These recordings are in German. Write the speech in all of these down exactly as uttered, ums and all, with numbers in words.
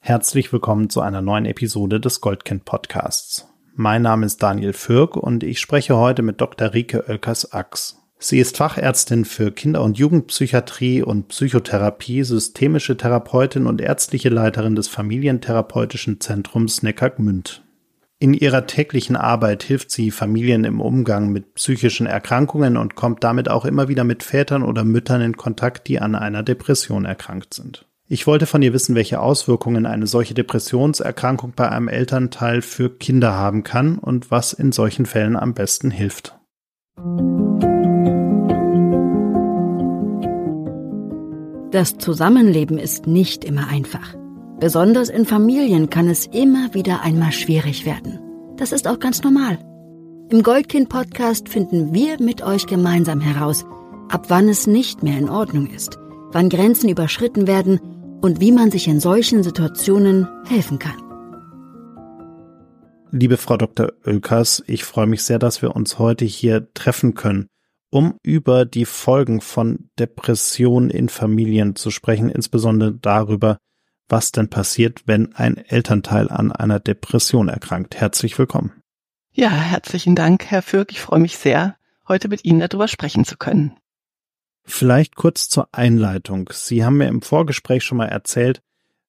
Herzlich willkommen zu einer neuen Episode des Goldkind-Podcasts. Mein Name ist Daniel Fürk und ich spreche heute mit Doktor Rike Oelkers-Aks. Sie ist Fachärztin für Kinder- und Jugendpsychiatrie und Psychotherapie, systemische Therapeutin und ärztliche Leiterin des Familientherapeutischen Zentrums Neckargmünd. In ihrer täglichen Arbeit hilft sie Familien im Umgang mit psychischen Erkrankungen und kommt damit auch immer wieder mit Vätern oder Müttern in Kontakt, die an einer Depression erkrankt sind. Ich wollte von ihr wissen, welche Auswirkungen eine solche Depressionserkrankung bei einem Elternteil für Kinder haben kann und was in solchen Fällen am besten hilft. Das Zusammenleben ist nicht immer einfach. Besonders in Familien kann es immer wieder einmal schwierig werden. Das ist auch ganz normal. Im Goldkind-Podcast finden wir mit euch gemeinsam heraus, ab wann es nicht mehr in Ordnung ist, wann Grenzen überschritten werden und wie man sich in solchen Situationen helfen kann. Liebe Frau Doktor Oelkers, ich freue mich sehr, dass wir uns heute hier treffen können, um über die Folgen von Depressionen in Familien zu sprechen, insbesondere darüber, was denn passiert, wenn ein Elternteil an einer Depression erkrankt. Herzlich willkommen. Ja, herzlichen Dank, Herr Fürk. Ich freue mich sehr, heute mit Ihnen darüber sprechen zu können. Vielleicht kurz zur Einleitung. Sie haben mir im Vorgespräch schon mal erzählt,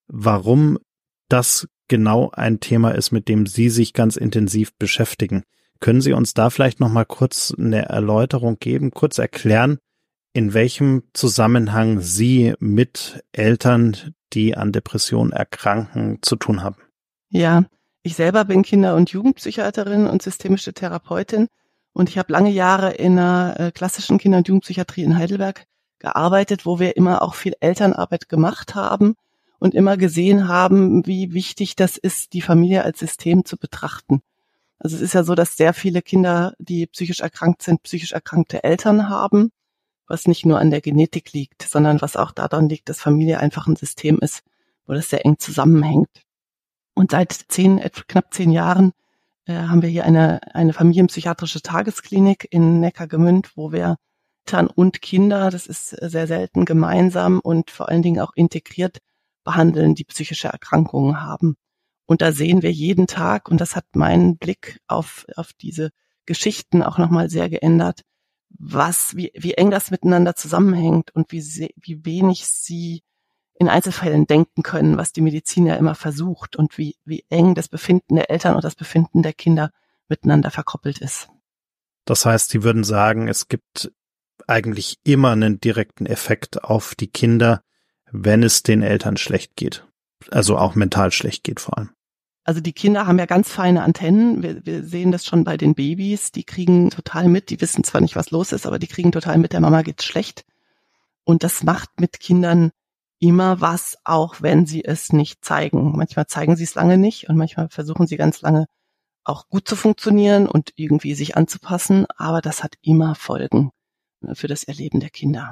warum das genau ein Thema ist, mit dem Sie sich ganz intensiv beschäftigen. Können Sie uns da vielleicht noch mal kurz eine Erläuterung geben, kurz erklären, in welchem Zusammenhang Sie mit Eltern, die an Depressionen erkranken, zu tun haben? Ja, ich selber bin Kinder- und Jugendpsychiaterin und systemische Therapeutin. Und ich habe lange Jahre in einer äh, klassischen Kinder- und Jugendpsychiatrie in Heidelberg gearbeitet, wo wir immer auch viel Elternarbeit gemacht haben und immer gesehen haben, wie wichtig das ist, die Familie als System zu betrachten. Also es ist ja so, dass sehr viele Kinder, die psychisch erkrankt sind, psychisch erkrankte Eltern haben, was nicht nur an der Genetik liegt, sondern was auch daran liegt, dass Familie einfach ein System ist, wo das sehr eng zusammenhängt. Und seit zehn, knapp zehn Jahren haben wir hier eine, eine familienpsychiatrische Tagesklinik in Neckargmünd, wo wir Eltern und Kinder, das ist sehr selten, gemeinsam und vor allen Dingen auch integriert behandeln, die psychische Erkrankungen haben. Und da sehen wir jeden Tag, und das hat meinen Blick auf, auf diese Geschichten auch nochmal sehr geändert, was, wie, wie eng das miteinander zusammenhängt und wie, sehr, wie wenig sie in Einzelfällen denken können, was die Medizin ja immer versucht und wie, wie eng das Befinden der Eltern und das Befinden der Kinder miteinander verkoppelt ist. Das heißt, Sie würden sagen, es gibt eigentlich immer einen direkten Effekt auf die Kinder, wenn es den Eltern schlecht geht. Also auch mental schlecht geht vor allem. Also die Kinder haben ja ganz feine Antennen. Wir, wir sehen das schon bei den Babys. Die kriegen total mit. Die wissen zwar nicht, was los ist, aber die kriegen total mit, der Mama geht's schlecht. Und das macht mit Kindern immer was, auch wenn sie es nicht zeigen. Manchmal zeigen sie es lange nicht und manchmal versuchen sie ganz lange auch gut zu funktionieren und irgendwie sich anzupassen, aber das hat immer Folgen für das Erleben der Kinder.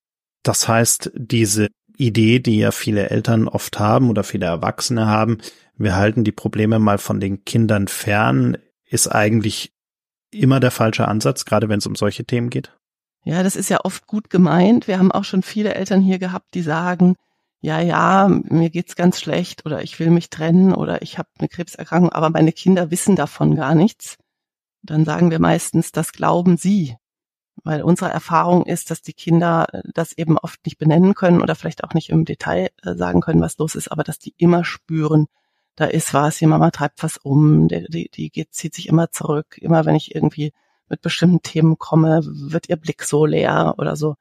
Das heißt, diese Idee, die ja viele Eltern oft haben oder viele Erwachsene haben, wir halten die Probleme mal von den Kindern fern, ist eigentlich immer der falsche Ansatz, gerade wenn es um solche Themen geht? Ja, das ist ja oft gut gemeint. Wir haben auch schon viele Eltern hier gehabt, die sagen, ja, ja, mir geht's ganz schlecht oder ich will mich trennen oder ich habe eine Krebserkrankung, aber meine Kinder wissen davon gar nichts. Dann sagen wir meistens, das glauben sie, weil unsere Erfahrung ist, dass die Kinder das eben oft nicht benennen können oder vielleicht auch nicht im Detail sagen können, was los ist, aber dass die immer spüren, da ist was, die Mama treibt was um, die, die, die geht, zieht sich immer zurück, immer wenn ich irgendwie mit bestimmten Themen komme, wird ihr Blick so leer oder so.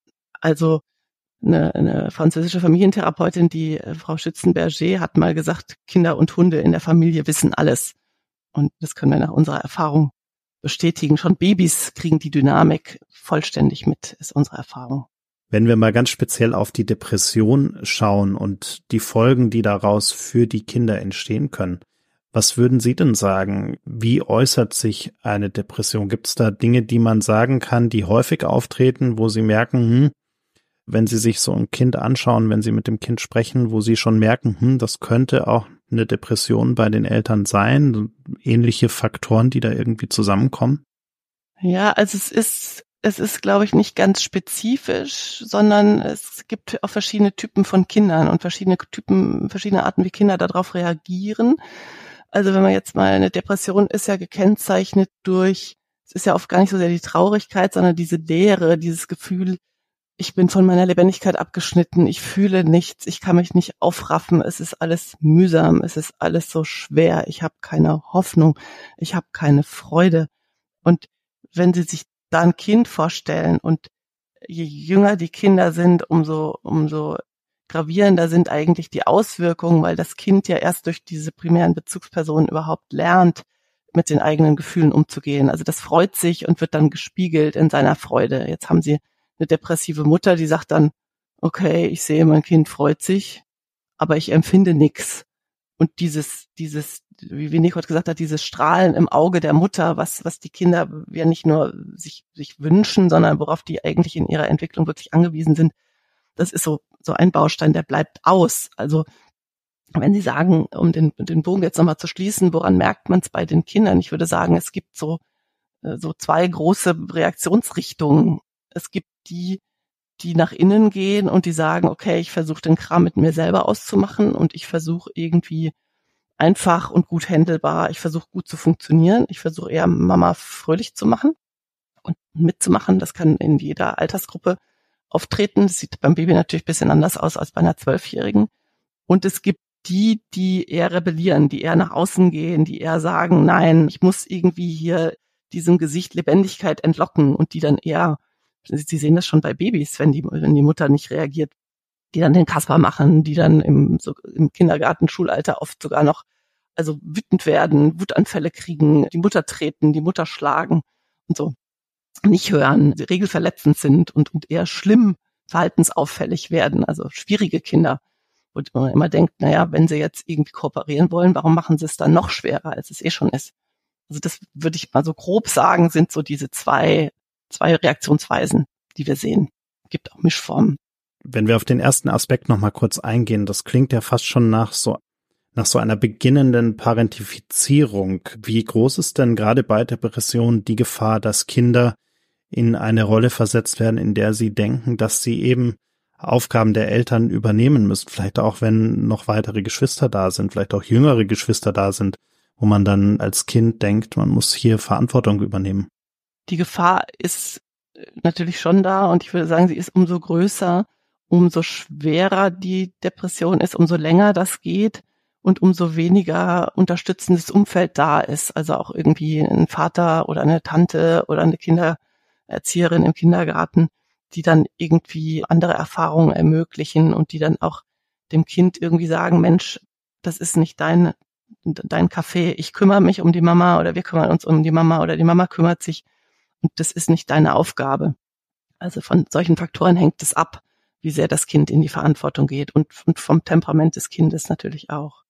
Also eine, eine französische Familientherapeutin, die äh, Frau Schützenberger, hat mal gesagt, Kinder und Hunde in der Familie wissen alles. Und das können wir nach unserer Erfahrung bestätigen. Schon Babys kriegen die Dynamik vollständig mit, ist unsere Erfahrung. Wenn wir mal ganz speziell auf die Depression schauen und die Folgen, die daraus für die Kinder entstehen können, was würden Sie denn sagen? Wie äußert sich eine Depression? Gibt es da Dinge, die man sagen kann, die häufig auftreten, wo Sie merken, hm, wenn Sie sich so ein Kind anschauen, wenn Sie mit dem Kind sprechen, wo Sie schon merken, hm, das könnte auch eine Depression bei den Eltern sein, ähnliche Faktoren, die da irgendwie zusammenkommen? Ja, also es ist es ist, glaube ich, nicht ganz spezifisch, sondern es gibt auch verschiedene Typen von Kindern und verschiedene Typen, verschiedene Arten, wie Kinder darauf reagieren. Also wenn man jetzt mal, eine Depression ist ja gekennzeichnet durch, es ist ja oft gar nicht so sehr die Traurigkeit, sondern diese Leere, dieses Gefühl, ich bin von meiner Lebendigkeit abgeschnitten, ich fühle nichts, ich kann mich nicht aufraffen, es ist alles mühsam, es ist alles so schwer, ich habe keine Hoffnung, ich habe keine Freude. Und wenn Sie sich da ein Kind vorstellen und je jünger die Kinder sind, umso, umso gravierender sind eigentlich die Auswirkungen, weil das Kind ja erst durch diese primären Bezugspersonen überhaupt lernt, mit den eigenen Gefühlen umzugehen. Also das freut sich und wird dann gespiegelt in seiner Freude. Jetzt haben Sie eine depressive Mutter, die sagt dann, okay, ich sehe, mein Kind freut sich, aber ich empfinde nichts. Und dieses, dieses, wie Winnicott gesagt hat, dieses Strahlen im Auge der Mutter, was, was die Kinder ja nicht nur sich, sich wünschen, sondern worauf die eigentlich in ihrer Entwicklung wirklich angewiesen sind, das ist so, so ein Baustein, der bleibt aus. Also, wenn Sie sagen, um den, den Bogen jetzt nochmal zu schließen, woran merkt man es bei den Kindern? Ich würde sagen, es gibt so, so zwei große Reaktionsrichtungen. Es gibt die, die nach innen gehen und die sagen, okay, ich versuche den Kram mit mir selber auszumachen und ich versuche irgendwie einfach und gut handelbar, ich versuche gut zu funktionieren, ich versuche eher Mama fröhlich zu machen und mitzumachen. Das kann in jeder Altersgruppe auftreten. Das sieht beim Baby natürlich ein bisschen anders aus als bei einer Zwölfjährigen. Und es gibt die, die eher rebellieren, die eher nach außen gehen, die eher sagen, nein, ich muss irgendwie hier diesem Gesicht Lebendigkeit entlocken und die dann eher, Sie sehen das schon bei Babys, wenn die, wenn die Mutter nicht reagiert, die dann den Kasper machen, die dann im, so, im Kindergarten, Schulalter oft sogar noch, also wütend werden, Wutanfälle kriegen, die Mutter treten, die Mutter schlagen und so, nicht hören, regelverletzend sind und, und eher schlimm verhaltensauffällig werden, also schwierige Kinder. Und man immer denkt, naja, wenn sie jetzt irgendwie kooperieren wollen, warum machen sie es dann noch schwerer, als es eh schon ist? Also das würde ich mal so grob sagen, sind so diese zwei, zwei Reaktionsweisen, die wir sehen. Gibt auch Mischformen. Wenn wir auf den ersten Aspekt noch mal kurz eingehen, das klingt ja fast schon nach so, nach so einer beginnenden Parentifizierung. Wie groß ist denn gerade bei Depressionen die Gefahr, dass Kinder in eine Rolle versetzt werden, in der sie denken, dass sie eben Aufgaben der Eltern übernehmen müssen, vielleicht auch wenn noch weitere Geschwister da sind, vielleicht auch jüngere Geschwister da sind, wo man dann als Kind denkt, man muss hier Verantwortung übernehmen? Die Gefahr ist natürlich schon da und ich würde sagen, sie ist umso größer, umso schwerer die Depression ist, umso länger das geht und umso weniger unterstützendes Umfeld da ist. Also auch irgendwie ein Vater oder eine Tante oder eine Kindererzieherin im Kindergarten, die dann irgendwie andere Erfahrungen ermöglichen und die dann auch dem Kind irgendwie sagen, Mensch, das ist nicht dein, dein Café, ich kümmere mich um die Mama oder wir kümmern uns um die Mama oder die Mama kümmert sich und das ist nicht deine Aufgabe. Also von solchen Faktoren hängt es ab, wie sehr das Kind in die Verantwortung geht und, und vom Temperament des Kindes natürlich auch.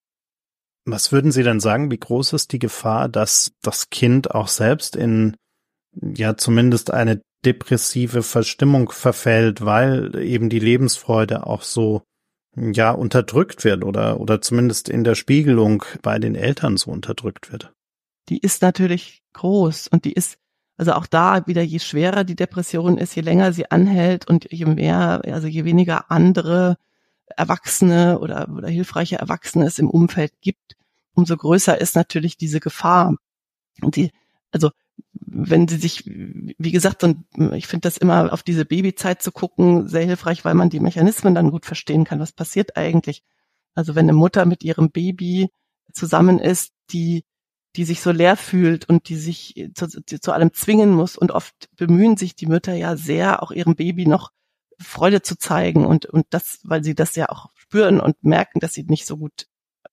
Was würden Sie denn sagen, wie groß ist die Gefahr, dass das Kind auch selbst in, ja, zumindest eine depressive Verstimmung verfällt, weil eben die Lebensfreude auch so, ja, unterdrückt wird oder, oder zumindest in der Spiegelung bei den Eltern so unterdrückt wird? Die ist natürlich groß und die ist, also auch da wieder, je schwerer die Depression ist, je länger sie anhält und je mehr, also je weniger andere Erwachsene oder, oder hilfreiche Erwachsene es im Umfeld gibt, umso größer ist natürlich diese Gefahr. Und die, also wenn sie sich, wie gesagt, und ich finde das immer auf diese Babyzeit zu gucken, sehr hilfreich, weil man die Mechanismen dann gut verstehen kann. Was passiert eigentlich? Also wenn eine Mutter mit ihrem Baby zusammen ist, die die sich so leer fühlt und die sich zu, zu allem zwingen muss und oft bemühen sich die Mütter ja sehr, auch ihrem Baby noch Freude zu zeigen und und das, weil sie das ja auch spüren und merken, dass sie nicht so gut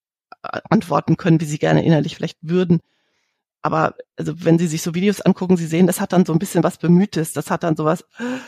antworten können, wie sie gerne innerlich vielleicht würden. Aber also wenn Sie sich so Videos angucken, Sie sehen, das hat dann so ein bisschen was Bemühtes, das hat dann sowas,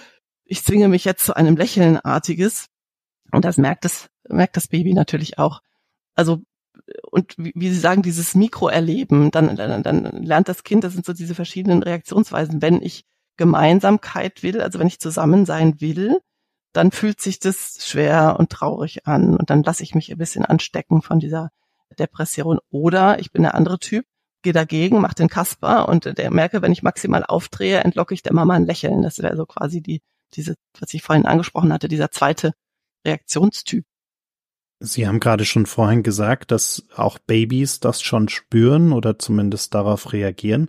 ich zwinge mich jetzt zu einem Lächelnartiges und das merkt das, merkt das Baby natürlich auch. Also und wie, wie Sie sagen, dieses Mikroerleben, dann, dann, dann lernt das Kind, das sind so diese verschiedenen Reaktionsweisen. Wenn ich Gemeinsamkeit will, also wenn ich zusammen sein will, dann fühlt sich das schwer und traurig an und dann lasse ich mich ein bisschen anstecken von dieser Depression. Oder ich bin der andere Typ, gehe dagegen, mache den Kasper und der merke, wenn ich maximal aufdrehe, entlocke ich der Mama ein Lächeln. Das wäre so quasi die, diese, was ich vorhin angesprochen hatte, dieser zweite Reaktionstyp. Sie haben gerade schon vorhin gesagt, dass auch Babys das schon spüren oder zumindest darauf reagieren.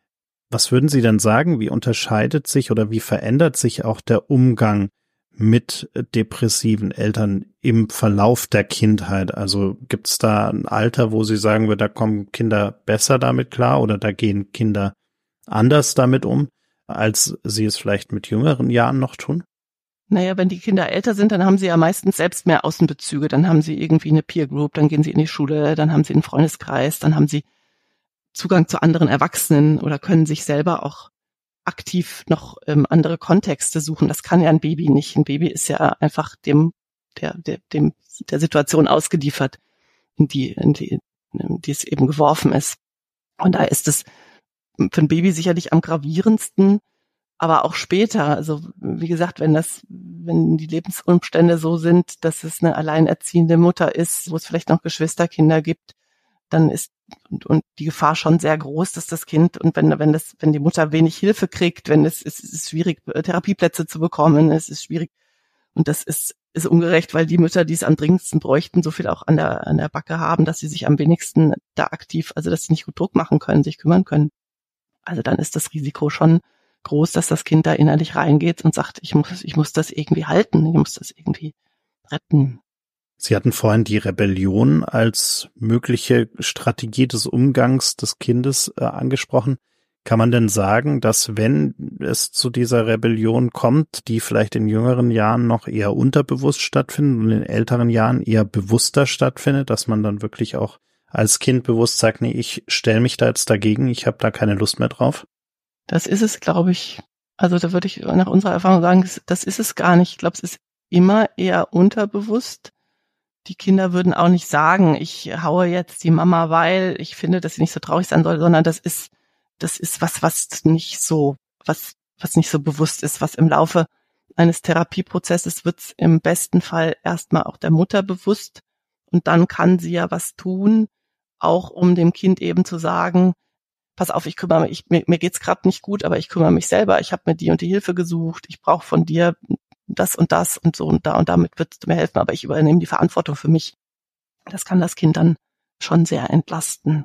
Was würden Sie denn sagen, wie unterscheidet sich oder wie verändert sich auch der Umgang mit depressiven Eltern im Verlauf der Kindheit? Also gibt es da ein Alter, wo Sie sagen, da kommen Kinder besser damit klar oder da gehen Kinder anders damit um, als sie es vielleicht mit jüngeren Jahren noch tun? Naja, wenn die Kinder älter sind, dann haben sie ja meistens selbst mehr Außenbezüge. Dann haben sie irgendwie eine Peer Group, dann gehen sie in die Schule, dann haben sie einen Freundeskreis, dann haben sie Zugang zu anderen Erwachsenen oder können sich selber auch aktiv noch ähm, andere Kontexte suchen. Das kann ja ein Baby nicht. Ein Baby ist ja einfach dem der der dem der Situation ausgeliefert, in die in die, in die es eben geworfen ist. Und da ist es für ein Baby sicherlich am gravierendsten, aber auch später. Also wie gesagt, wenn das, wenn die Lebensumstände so sind, dass es eine alleinerziehende Mutter ist, wo es vielleicht noch Geschwisterkinder gibt, dann ist und, und die Gefahr schon sehr groß, dass das Kind und wenn wenn das wenn die Mutter wenig Hilfe kriegt, wenn es, es ist schwierig Therapieplätze zu bekommen, es ist schwierig und das ist ist ungerecht, weil die Mütter, die es am dringendsten bräuchten, so viel auch an der an der Backe haben, dass sie sich am wenigsten da aktiv, also dass sie nicht gut Druck machen können, sich kümmern können. Also dann ist das Risiko schon groß, dass das Kind da innerlich reingeht und sagt, ich muss ich muss das irgendwie halten, ich muss das irgendwie retten. Sie hatten vorhin die Rebellion als mögliche Strategie des Umgangs des Kindes äh, angesprochen. Kann man denn sagen, dass wenn es zu dieser Rebellion kommt, die vielleicht in jüngeren Jahren noch eher unterbewusst stattfindet und in älteren Jahren eher bewusster stattfindet, dass man dann wirklich auch als Kind bewusst sagt, nee, ich stelle mich da jetzt dagegen, ich habe da keine Lust mehr drauf? Das ist es, glaube ich. Also da würde ich nach unserer Erfahrung sagen, das ist es gar nicht. Ich glaube, es ist immer eher unterbewusst. Die Kinder würden auch nicht sagen, ich haue jetzt die Mama, weil ich finde, dass sie nicht so traurig sein soll, sondern das ist, das ist was, was nicht so, was, was nicht so bewusst ist, was im Laufe eines Therapieprozesses wird es im besten Fall erstmal auch der Mutter bewusst und dann kann sie ja was tun, auch um dem Kind eben zu sagen, pass auf, ich kümmere mich, ich, mir, mir geht's gerade nicht gut, aber ich kümmere mich selber, ich habe mir die und die Hilfe gesucht, ich brauche von dir das und das und so und da und damit würdest du mir helfen, aber ich übernehme die Verantwortung für mich. Das kann das Kind dann schon sehr entlasten.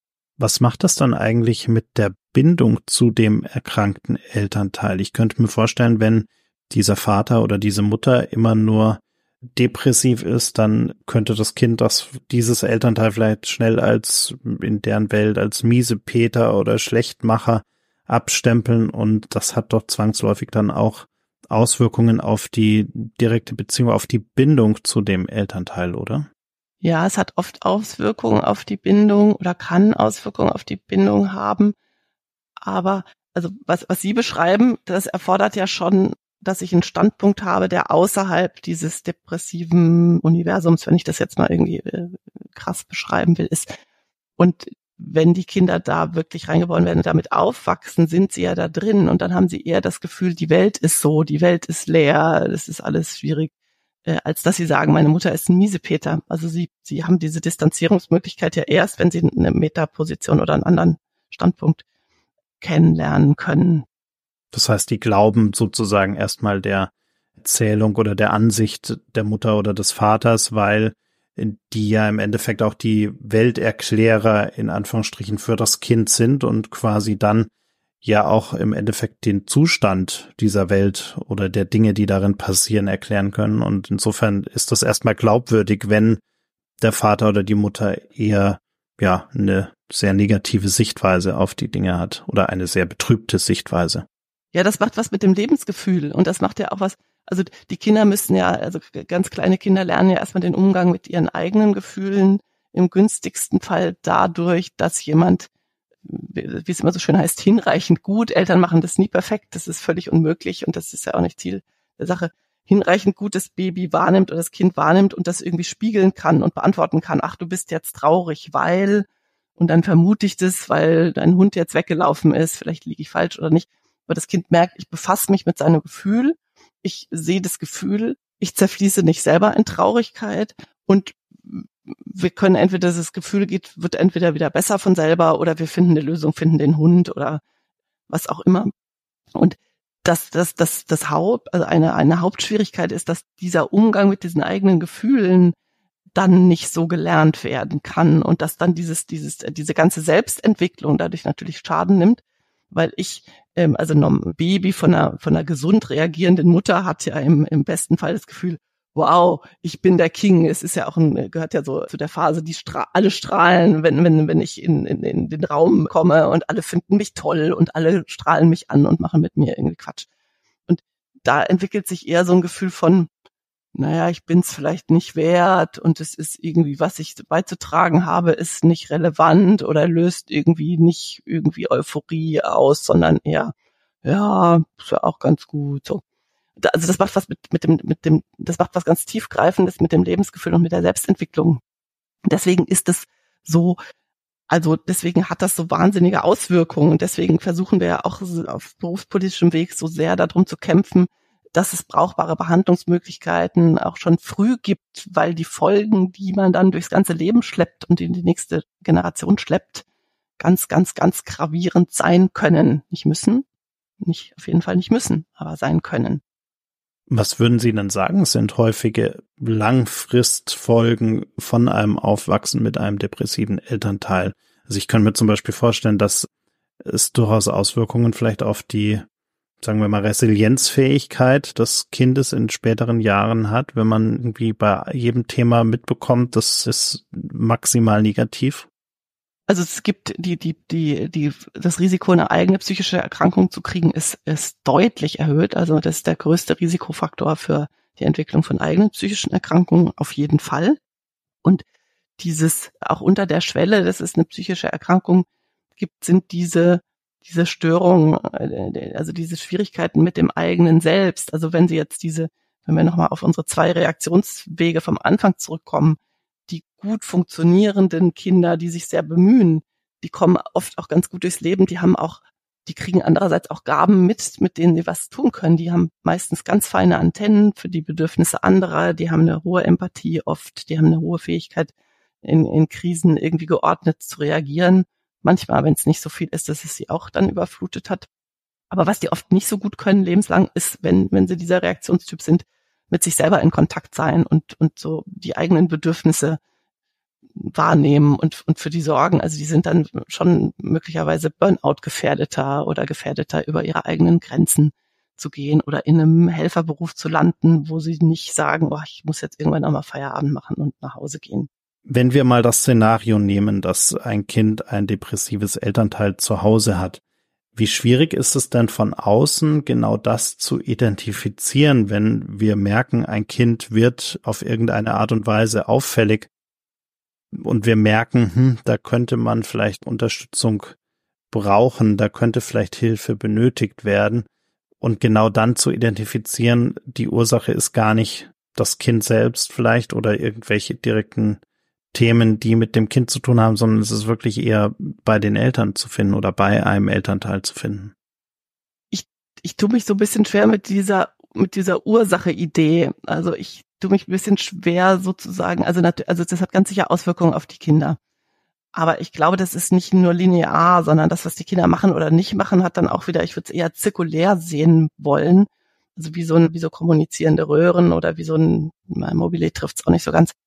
Was macht das dann eigentlich mit der Bindung zu dem erkrankten Elternteil? Ich könnte mir vorstellen, wenn dieser Vater oder diese Mutter immer nur depressiv ist, dann könnte das Kind das dieses Elternteil vielleicht schnell als in deren Welt als Miesepeter oder Schlechtmacher abstempeln und das hat doch zwangsläufig dann auch Auswirkungen auf die direkte Beziehung, auf die Bindung zu dem Elternteil, oder? Ja, es hat oft Auswirkungen auf die Bindung oder kann Auswirkungen auf die Bindung haben. Aber also was, was Sie beschreiben, das erfordert ja schon, dass ich einen Standpunkt habe, der außerhalb dieses depressiven Universums, wenn ich das jetzt mal irgendwie äh, krass beschreiben will, ist. Und wenn die Kinder da wirklich reingeboren werden und damit aufwachsen, sind sie ja da drin und dann haben sie eher das Gefühl, die Welt ist so, die Welt ist leer, das ist alles schwierig, äh, als dass sie sagen, meine Mutter ist ein Miesepeter. Also sie sie haben diese Distanzierungsmöglichkeit ja erst, wenn sie eine Metaposition oder einen anderen Standpunkt kennenlernen können. Das heißt, die glauben sozusagen erstmal der Erzählung oder der Ansicht der Mutter oder des Vaters, weil die ja im Endeffekt auch die Welterklärer in Anführungsstrichen für das Kind sind und quasi dann ja auch im Endeffekt den Zustand dieser Welt oder der Dinge, die darin passieren, erklären können. Und insofern ist das erstmal glaubwürdig, wenn der Vater oder die Mutter eher ja eine sehr negative Sichtweise auf die Dinge hat oder eine sehr betrübte Sichtweise. Ja, das macht was mit dem Lebensgefühl und das macht ja auch was, also die Kinder müssen ja, also ganz kleine Kinder lernen ja erstmal den Umgang mit ihren eigenen Gefühlen, im günstigsten Fall dadurch, dass jemand, wie es immer so schön heißt, hinreichend gut, Eltern machen das nie perfekt, das ist völlig unmöglich und das ist ja auch nicht Ziel der Sache, hinreichend gut das Baby wahrnimmt oder das Kind wahrnimmt und das irgendwie spiegeln kann und beantworten kann, ach, du bist jetzt traurig, weil, und dann vermute ich das, weil dein Hund jetzt weggelaufen ist, vielleicht liege ich falsch oder nicht, aber das Kind merkt, ich befasse mich mit seinem Gefühl, ich sehe das Gefühl, ich zerfließe nicht selber in Traurigkeit und wir können entweder das Gefühl geht, wird entweder wieder besser von selber oder wir finden eine Lösung, finden den Hund oder was auch immer. Und das, das, das, das Haupt, also eine, eine Hauptschwierigkeit ist, dass dieser Umgang mit diesen eigenen Gefühlen dann nicht so gelernt werden kann und dass dann dieses, dieses, diese ganze Selbstentwicklung dadurch natürlich Schaden nimmt, weil ich, ähm, also ein Baby von einer, von einer gesund reagierenden Mutter hat ja im, im besten Fall das Gefühl, wow, ich bin der King. Es ist ja auch ein, gehört ja so zu der Phase, die stra- alle strahlen, wenn, wenn, wenn ich in, in, in den Raum komme und alle finden mich toll und alle strahlen mich an und machen mit mir irgendwie Quatsch. Und da entwickelt sich eher so ein Gefühl von, naja, ich bin's vielleicht nicht wert und es ist irgendwie, was ich beizutragen habe, ist nicht relevant oder löst irgendwie nicht irgendwie Euphorie aus, sondern eher, ja, ist ja auch ganz gut, so. Also das macht was mit, mit dem, mit dem, das macht was ganz tiefgreifendes mit dem Lebensgefühl und mit der Selbstentwicklung. Deswegen ist es so, also deswegen hat das so wahnsinnige Auswirkungen und deswegen versuchen wir ja auch auf berufspolitischem Weg so sehr darum zu kämpfen, dass es brauchbare Behandlungsmöglichkeiten auch schon früh gibt, weil die Folgen, die man dann durchs ganze Leben schleppt und in die nächste Generation schleppt, ganz, ganz, ganz gravierend sein können. Nicht müssen, nicht, auf jeden Fall nicht müssen, aber sein können. Was würden Sie denn sagen, sind häufige Langfristfolgen von einem Aufwachsen mit einem depressiven Elternteil? Also ich kann mir zum Beispiel vorstellen, dass es durchaus Auswirkungen vielleicht auf die, sagen wir mal, Resilienzfähigkeit des Kindes in späteren Jahren hat, wenn man irgendwie bei jedem Thema mitbekommt, das ist maximal negativ. Also es gibt die, die, die, die, das Risiko, eine eigene psychische Erkrankung zu kriegen, ist, ist deutlich erhöht. Also das ist der größte Risikofaktor für die Entwicklung von eigenen psychischen Erkrankungen auf jeden Fall. Und dieses, auch unter der Schwelle, dass es eine psychische Erkrankung gibt, sind diese, diese Störungen, also diese Schwierigkeiten mit dem eigenen Selbst. Also wenn Sie jetzt diese, wenn wir nochmal auf unsere zwei Reaktionswege vom Anfang zurückkommen, die gut funktionierenden Kinder, die sich sehr bemühen, die kommen oft auch ganz gut durchs Leben, die haben auch, die kriegen andererseits auch Gaben mit, mit denen sie was tun können. Die haben meistens ganz feine Antennen für die Bedürfnisse anderer, die haben eine hohe Empathie oft, die haben eine hohe Fähigkeit, in, in Krisen irgendwie geordnet zu reagieren. Manchmal, wenn es nicht so viel ist, dass es sie auch dann überflutet hat. Aber was die oft nicht so gut können lebenslang, ist, wenn, wenn sie dieser Reaktionstyp sind, mit sich selber in Kontakt sein und, und so die eigenen Bedürfnisse wahrnehmen und, und für die sorgen. Also die sind dann schon möglicherweise Burnout-gefährdeter oder gefährdeter, über ihre eigenen Grenzen zu gehen oder in einem Helferberuf zu landen, wo sie nicht sagen, oh, ich muss jetzt irgendwann nochmal Feierabend machen und nach Hause gehen. Wenn wir mal das Szenario nehmen, dass ein Kind ein depressives Elternteil zu Hause hat, wie schwierig ist es denn von außen genau das zu identifizieren, wenn wir merken, ein Kind wird auf irgendeine Art und Weise auffällig und wir merken, hm, da könnte man vielleicht Unterstützung brauchen, da könnte vielleicht Hilfe benötigt werden und genau dann zu identifizieren, die Ursache ist gar nicht das Kind selbst vielleicht oder irgendwelche direkten Themen, die mit dem Kind zu tun haben, sondern es ist wirklich eher bei den Eltern zu finden oder bei einem Elternteil zu finden. Ich, ich tue mich so ein bisschen schwer mit dieser, mit dieser Ursache-Idee. Also ich tue mich ein bisschen schwer sozusagen, also, also das hat ganz sicher Auswirkungen auf die Kinder. Aber ich glaube, das ist nicht nur linear, sondern das, was die Kinder machen oder nicht machen, hat dann auch wieder, ich würde es eher zirkulär sehen wollen. Also wie so ein, wie so kommunizierende Röhren oder wie so ein, mein Mobile trifft es auch nicht so ganz.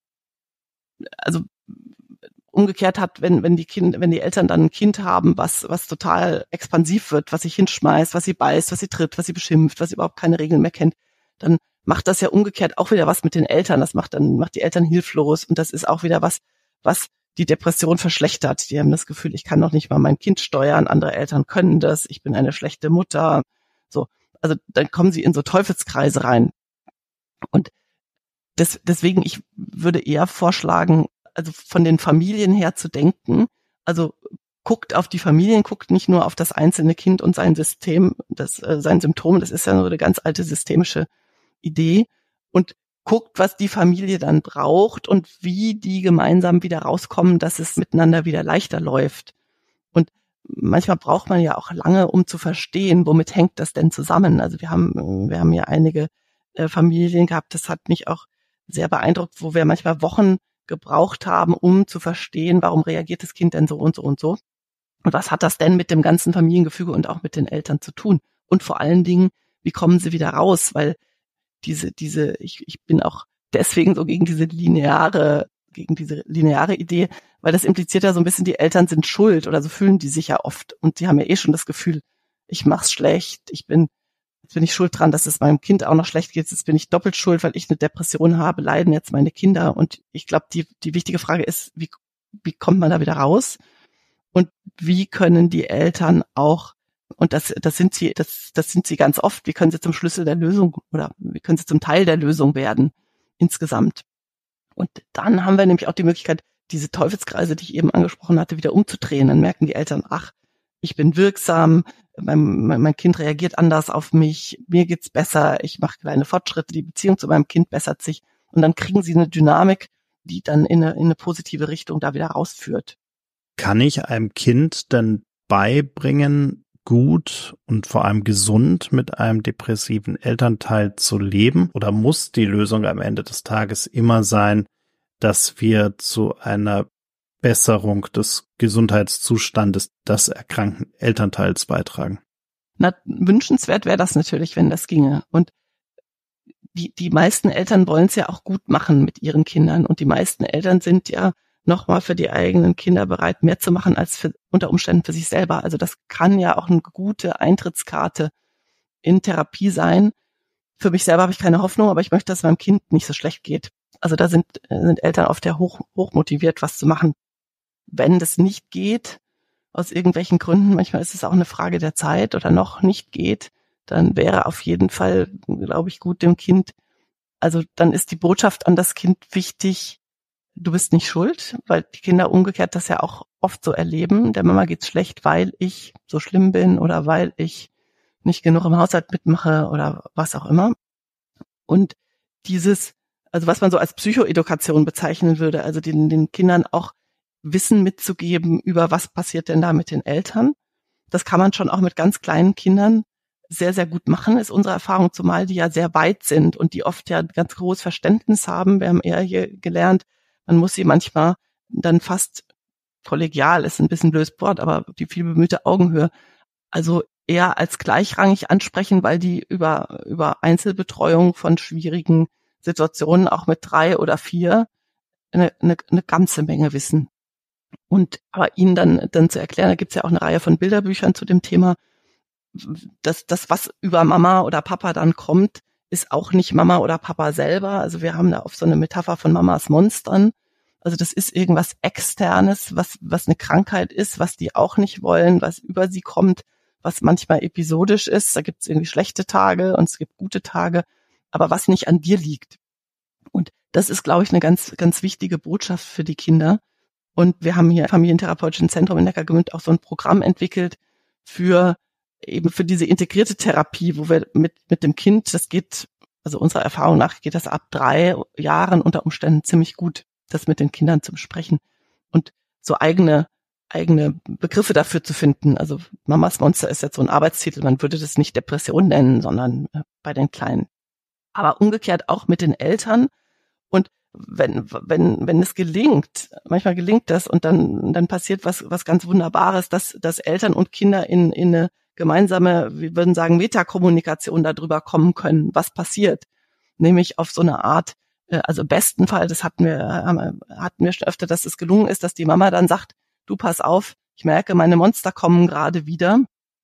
Also umgekehrt hat, wenn wenn die Kind, wenn die Eltern dann ein Kind haben, was was total expansiv wird, was sich hinschmeißt, was sie beißt, was sie tritt, was sie beschimpft, was überhaupt keine Regeln mehr kennt, dann macht das ja umgekehrt auch wieder was mit den Eltern. Das macht dann macht die Eltern hilflos und das ist auch wieder was, was die Depression verschlechtert. Die haben das Gefühl, ich kann noch nicht mal mein Kind steuern, andere Eltern können das, ich bin eine schlechte Mutter. So, also dann kommen sie in so Teufelskreise rein. Und Das, deswegen, ich würde eher vorschlagen, also von den Familien her zu denken, also guckt auf die Familien, guckt nicht nur auf das einzelne Kind und sein System, das, äh, sein Symptom, das ist ja nur eine ganz alte systemische Idee, und guckt, was die Familie dann braucht und wie die gemeinsam wieder rauskommen, dass es miteinander wieder leichter läuft. Und manchmal braucht man ja auch lange, um zu verstehen, womit hängt das denn zusammen. Also wir haben, wir haben ja einige äh, Familien gehabt, das hat mich auch sehr beeindruckt, wo wir manchmal Wochen gebraucht haben, um zu verstehen, warum reagiert das Kind denn so und so und so. Und was hat das denn mit dem ganzen Familiengefüge und auch mit den Eltern zu tun? Und vor allen Dingen, wie kommen sie wieder raus? Weil diese, diese, ich, ich bin auch deswegen so gegen diese lineare, gegen diese lineare Idee, weil das impliziert ja so ein bisschen, die Eltern sind schuld oder so fühlen die sich ja oft. Und die haben ja eh schon das Gefühl, ich mach's schlecht, ich bin, jetzt bin ich schuld dran, dass es meinem Kind auch noch schlecht geht, jetzt bin ich doppelt schuld, weil ich eine Depression habe, leiden jetzt meine Kinder. Und ich glaube, die, die wichtige Frage ist, wie, wie kommt man da wieder raus? Und wie können die Eltern auch, und das, das sind sie, das, das sind sie ganz oft, wie können sie zum Schlüssel der Lösung oder wie können sie zum Teil der Lösung werden insgesamt? Und dann haben wir nämlich auch die Möglichkeit, diese Teufelskreise, die ich eben angesprochen hatte, wieder umzudrehen. Dann merken die Eltern, ach, ich bin wirksam, mein, mein, mein Kind reagiert anders auf mich, mir geht's besser, ich mache kleine Fortschritte, die Beziehung zu meinem Kind bessert sich. Und dann kriegen sie eine Dynamik, die dann in eine, in eine positive Richtung da wieder rausführt. Kann ich einem Kind denn beibringen, gut und vor allem gesund mit einem depressiven Elternteil zu leben? Oder muss die Lösung am Ende des Tages immer sein, dass wir zu einer Besserung des Gesundheitszustandes des erkrankten Elternteils beitragen? Na, wünschenswert wäre das natürlich, wenn das ginge. Und die, die meisten Eltern wollen es ja auch gut machen mit ihren Kindern. Und die meisten Eltern sind ja nochmal für die eigenen Kinder bereit, mehr zu machen als für, unter Umständen für sich selber. Also das kann ja auch eine gute Eintrittskarte in Therapie sein. Für mich selber habe ich keine Hoffnung, aber ich möchte, dass es meinem Kind nicht so schlecht geht. Also da sind, sind Eltern oft ja hoch, hoch motiviert, was zu machen. Wenn das nicht geht, aus irgendwelchen Gründen, manchmal ist es auch eine Frage der Zeit oder noch nicht geht, dann wäre auf jeden Fall, glaube ich, gut dem Kind, also dann ist die Botschaft an das Kind wichtig, du bist nicht schuld, weil die Kinder umgekehrt das ja auch oft so erleben. Der Mama geht's schlecht, weil ich so schlimm bin oder weil ich nicht genug im Haushalt mitmache oder was auch immer. Und dieses, also was man so als Psychoedukation bezeichnen würde, also den, den Kindern auch Wissen mitzugeben über was passiert denn da mit den Eltern. Das kann man schon auch mit ganz kleinen Kindern sehr, sehr gut machen, ist unsere Erfahrung, zumal die ja sehr weit sind und die oft ja ein ganz großes Verständnis haben. Wir haben eher hier gelernt, man muss sie manchmal dann fast kollegial, ist ein bisschen ein blödes Wort, aber die viel bemühte Augenhöhe, also eher als gleichrangig ansprechen, weil die über, über Einzelbetreuung von schwierigen Situationen auch mit drei oder vier eine, eine, eine ganze Menge wissen. Und aber ihnen dann, dann zu erklären, da gibt's ja auch eine Reihe von Bilderbüchern zu dem Thema, dass das, was über Mama oder Papa dann kommt, ist auch nicht Mama oder Papa selber. Also wir haben da auf so eine Metapher von Mamas Monstern. Also das ist irgendwas Externes, was, was eine Krankheit ist, was die auch nicht wollen, was über sie kommt, was manchmal episodisch ist. Da gibt's irgendwie schlechte Tage und es gibt gute Tage, aber was nicht an dir liegt. Und das ist, glaube ich, eine ganz, ganz wichtige Botschaft für die Kinder. Und wir haben hier im Familientherapeutischen Zentrum in Neckargemünd auch so ein Programm entwickelt für eben für diese integrierte Therapie, wo wir mit mit dem Kind, das geht, also unserer Erfahrung nach geht das ab drei Jahren unter Umständen ziemlich gut, das mit den Kindern zu besprechen und so eigene eigene Begriffe dafür zu finden. Also Mamas Monster ist jetzt so ein Arbeitstitel, man würde das nicht Depression nennen, sondern bei den Kleinen. Aber umgekehrt auch mit den Eltern. Und wenn wenn wenn es gelingt, manchmal gelingt das und dann dann passiert was was ganz Wunderbares, dass dass Eltern und Kinder in in eine gemeinsame, wir würden sagen, Metakommunikation darüber kommen können, was passiert, nämlich auf so eine Art, also im besten Fall, das hatten wir hatten wir schon öfter, dass es gelungen ist, dass die Mama dann sagt, du pass auf, ich merke, meine Monster kommen gerade wieder,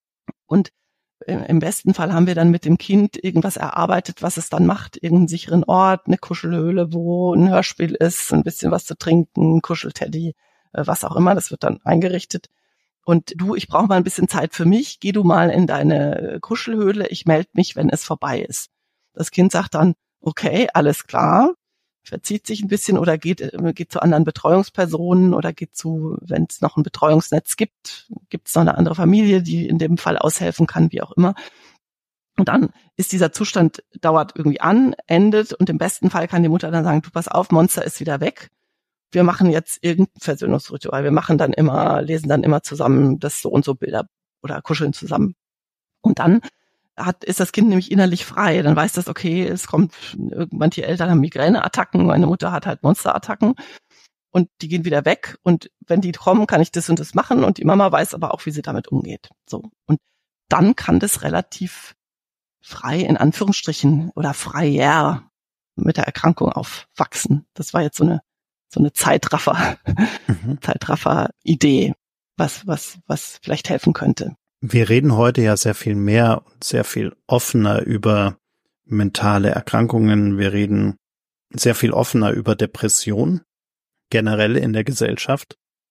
und im besten Fall haben wir dann mit dem Kind irgendwas erarbeitet, was es dann macht, irgendeinen sicheren Ort, eine Kuschelhöhle, wo ein Hörspiel ist, ein bisschen was zu trinken, ein Kuschelteddy, was auch immer, das wird dann eingerichtet. Und du, ich brauche mal ein bisschen Zeit für mich, geh du mal in deine Kuschelhöhle, ich melde mich, wenn es vorbei ist. Das Kind sagt dann, okay, alles klar, verzieht sich ein bisschen oder geht, geht zu anderen Betreuungspersonen oder geht zu, wenn es noch ein Betreuungsnetz gibt, gibt es noch eine andere Familie, die in dem Fall aushelfen kann, wie auch immer. Und dann ist dieser Zustand, dauert irgendwie an, endet und im besten Fall kann die Mutter dann sagen, du pass auf, Monster ist wieder weg. Wir machen jetzt irgendein Versöhnungsritual. Wir machen dann immer, lesen dann immer zusammen das so und so Bilder oder kuscheln zusammen. Und dann hat, ist das Kind nämlich innerlich frei. Dann weiß das, okay, es kommt, irgendwann die Eltern haben Migräneattacken, meine Mutter hat halt Monsterattacken. und die gehen wieder weg und wenn die kommen, kann ich das und das machen und die Mama weiß aber auch, wie sie damit umgeht. So. Und dann kann das relativ frei in Anführungsstrichen oder freier mit der Erkrankung aufwachsen. Das war jetzt so eine so eine Zeitraffer, mhm. Zeitraffer-Idee, was was was vielleicht helfen könnte. Wir reden heute ja sehr viel mehr und sehr viel offener über mentale Erkrankungen. Wir reden sehr viel offener über Depression, generell in der Gesellschaft.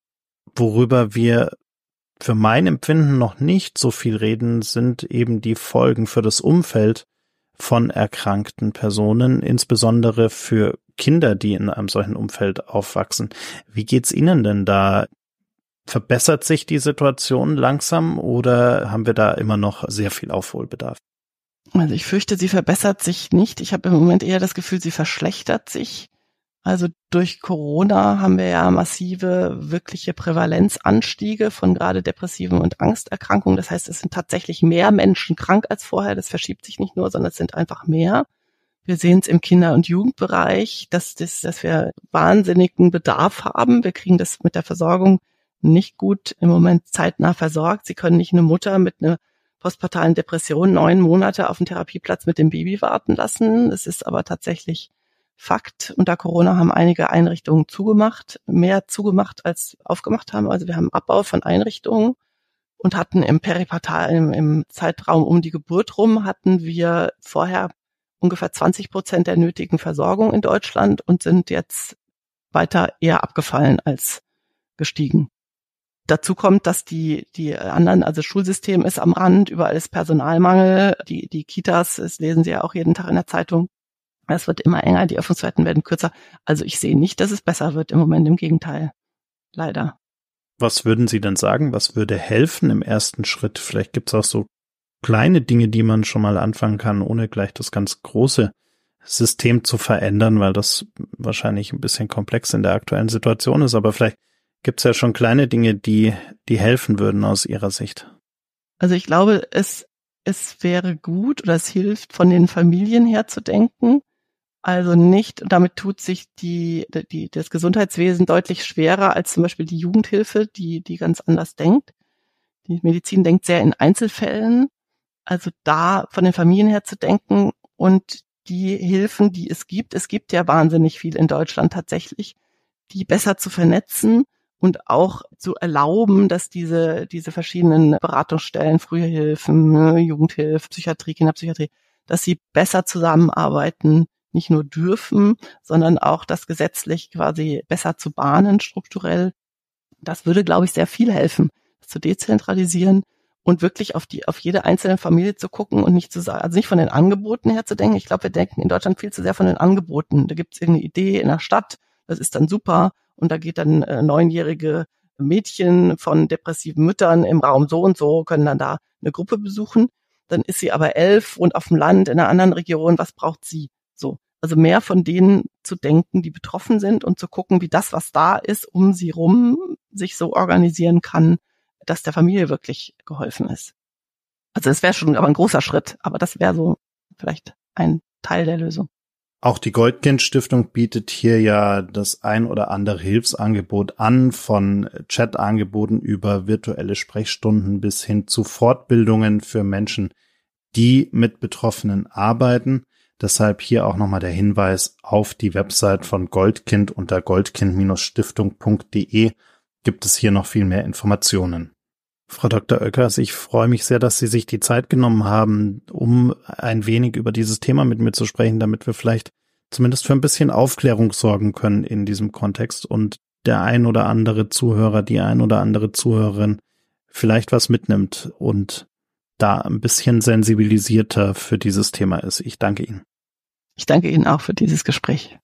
Worüber wir für mein Empfinden noch nicht so viel reden, sind eben die Folgen für das Umfeld von erkrankten Personen, insbesondere für Kinder, die in einem solchen Umfeld aufwachsen. Wie geht's Ihnen denn da? Verbessert sich die Situation langsam oder haben wir da immer noch sehr viel Aufholbedarf? Also ich fürchte, sie verbessert sich nicht. Ich habe im Moment eher das Gefühl, sie verschlechtert sich. Also durch Corona haben wir ja massive, wirkliche Prävalenzanstiege von gerade depressiven und Angsterkrankungen. Das heißt, es sind tatsächlich mehr Menschen krank als vorher. Das verschiebt sich nicht nur, sondern es sind einfach mehr. Wir sehen es im Kinder- und Jugendbereich, dass, das, dass wir wahnsinnigen Bedarf haben. Wir kriegen das mit der Versorgung nicht gut im Moment zeitnah versorgt. Sie können nicht eine Mutter mit einer postpartalen Depression neun Monate auf dem Therapieplatz mit dem Baby warten lassen. Es ist aber tatsächlich Fakt. Unter Corona haben einige Einrichtungen zugemacht, mehr zugemacht als aufgemacht haben. Also wir haben Abbau von Einrichtungen und hatten im Peripartal, im, im Zeitraum um die Geburt rum, hatten wir vorher ungefähr zwanzig Prozent der nötigen Versorgung in Deutschland und sind jetzt weiter eher abgefallen als gestiegen. Dazu kommt, dass die die anderen, also Schulsystem ist am Rand, überall ist Personalmangel, die die Kitas, das lesen Sie ja auch jeden Tag in der Zeitung, es wird immer enger, die Öffnungszeiten werden kürzer. Also ich sehe nicht, dass es besser wird im Moment, im Gegenteil, leider. Was würden Sie denn sagen, was würde helfen im ersten Schritt? Vielleicht gibt es auch so kleine Dinge, die man schon mal anfangen kann, ohne gleich das ganz große System zu verändern, weil das wahrscheinlich ein bisschen komplex in der aktuellen Situation ist, aber vielleicht gibt es ja schon kleine Dinge, die die helfen würden aus Ihrer Sicht. Also ich glaube, es es wäre gut oder es hilft, von den Familien her zu denken. Also nicht, damit tut sich die, die das Gesundheitswesen deutlich schwerer als zum Beispiel die Jugendhilfe, die die ganz anders denkt. Die Medizin denkt sehr in Einzelfällen. Also da von den Familien her zu denken und die Hilfen, die es gibt, es gibt ja wahnsinnig viel in Deutschland tatsächlich, die besser zu vernetzen und auch zu erlauben, dass diese diese verschiedenen Beratungsstellen, Frühhilfen, Jugendhilfe, Psychiatrie, Kinderpsychiatrie, dass sie besser zusammenarbeiten, nicht nur dürfen, sondern auch das gesetzlich quasi besser zu bahnen, strukturell. Das würde, glaube ich, sehr viel helfen, das zu dezentralisieren und wirklich auf die auf jede einzelne Familie zu gucken und nicht zu sagen, also nicht von den Angeboten her zu denken. Ich glaube, wir denken in Deutschland viel zu sehr von den Angeboten. Da gibt es irgendeine Idee in der Stadt, das ist dann super. Und da geht dann äh, neunjährige Mädchen von depressiven Müttern im Raum so und so, können dann da eine Gruppe besuchen. Dann ist sie aber elf und auf dem Land in einer anderen Region. Was braucht sie? So, also mehr von denen zu denken, die betroffen sind und zu gucken, wie das, was da ist, um sie rum sich so organisieren kann, dass der Familie wirklich geholfen ist. Also das wäre schon aber ein großer Schritt, aber das wäre so vielleicht ein Teil der Lösung. Auch die Goldkind-Stiftung bietet hier ja das ein oder andere Hilfsangebot an, von Chatangeboten über virtuelle Sprechstunden bis hin zu Fortbildungen für Menschen, die mit Betroffenen arbeiten. Deshalb hier auch nochmal der Hinweis auf die Website von Goldkind unter goldkind Stiftung punkt de gibt es hier noch viel mehr Informationen. Frau Doktor Oelkers, ich freue mich sehr, dass Sie sich die Zeit genommen haben, um ein wenig über dieses Thema mit mir zu sprechen, damit wir vielleicht zumindest für ein bisschen Aufklärung sorgen können in diesem Kontext und der ein oder andere Zuhörer, die ein oder andere Zuhörerin vielleicht was mitnimmt und da ein bisschen sensibilisierter für dieses Thema ist. Ich danke Ihnen. Ich danke Ihnen auch für dieses Gespräch.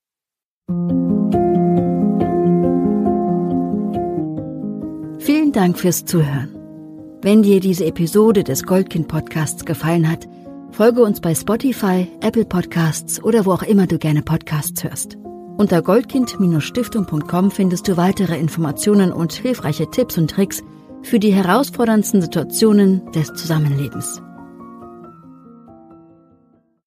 Vielen Dank fürs Zuhören. Wenn dir diese Episode des Goldkind-Podcasts gefallen hat, folge uns bei Spotify, Apple Podcasts oder wo auch immer du gerne Podcasts hörst. Unter goldkind Stiftung punkt com findest du weitere Informationen und hilfreiche Tipps und Tricks für die herausforderndsten Situationen des Zusammenlebens.